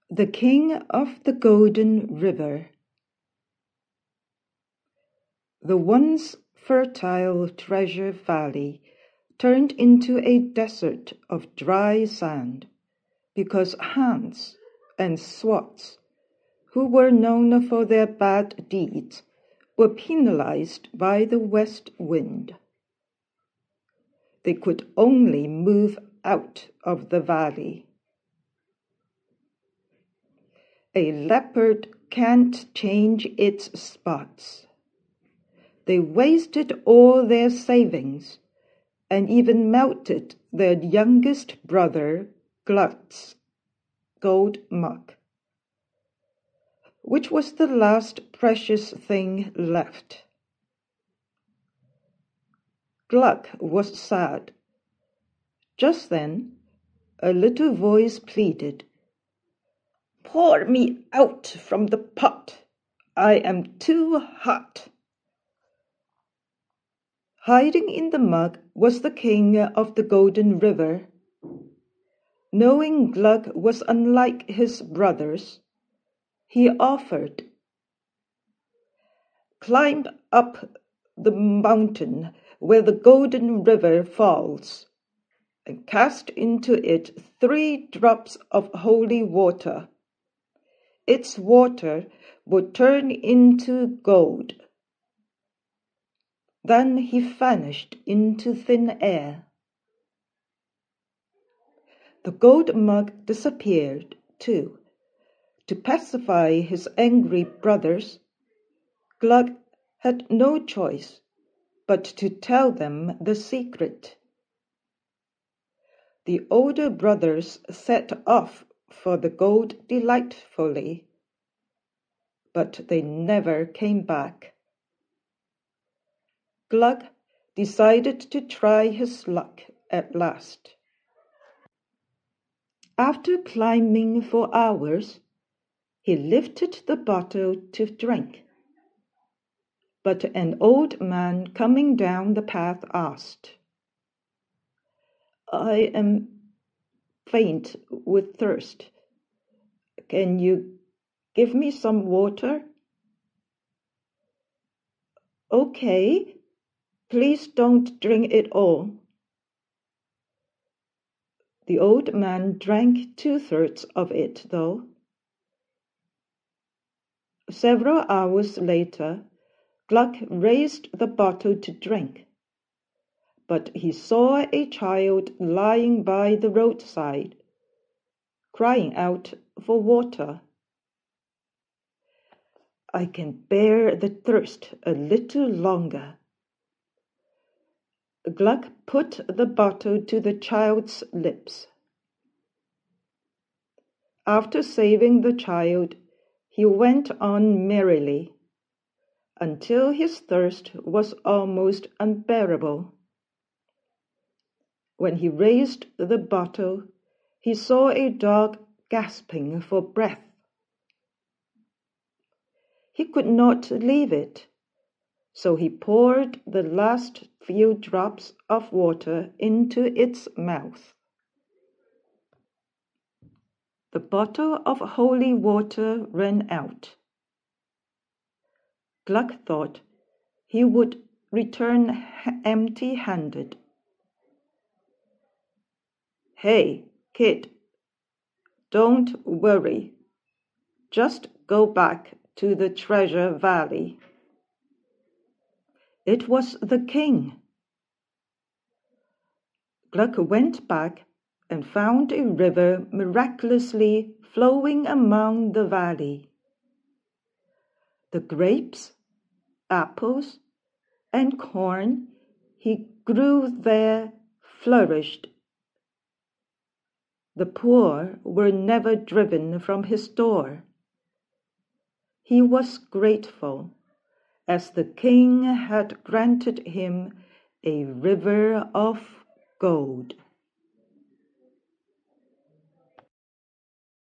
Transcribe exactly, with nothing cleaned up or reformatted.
The King of the Golden River. The once fertile Treasure Valley turned into a desert of dry sand because Hans and Swartz, who were known for their bad deeds, were penalized by the west wind. They could only move out of the valley. A leopard can't change its spots. They wasted all their savings and even melted their youngest brother, Glug's, gold mug, which was the last precious thing left. Glug was sad. Just then, a little voice pleaded, "Pour me out from the pot. I am too hot." Hiding in the mug was the King of the Golden River. Knowing Glug was unlike his brothers, he offered, "Climb up the mountain where the Golden River falls, and cast into it three drops of holy water. Its water will turn into gold." Then he vanished into thin air. The gold mug disappeared, too. To pacify his angry brothers, Glug had no choice but to tell them the secret. The older brothers set off for the gold delightfully, but they never came back. Glug decided to try his luck at last. After climbing for hours, he lifted the bottle to drink. But an old man coming down the path asked, "I am faint with thirst. Can you give me some water?" "Okay. Please don't drink it all." The old man drank two-thirds of it, though. Several hours later, Glug raised the bottle to drink, but he saw a child lying by the roadside, crying out for water. "I can bear the thirst a little longer." Glug put the bottle to the child's lips. After saving the child, he went on merrily, until his thirst was almost unbearable. When he raised the bottle, he saw a dog gasping for breath. He could not leave it, so he poured the last few drops of water into its mouth. The bottle of holy water ran out. Glug thought he would return empty-handed. "Hey, kid, don't worry. Just go back to the Treasure Valley." It was the king. Glug went back and found a river miraculously flowing among the valley. The grapes, apples, and corn he grew there flourished. The poor were never driven from his door. He was grateful, as the king had granted him a river of gold.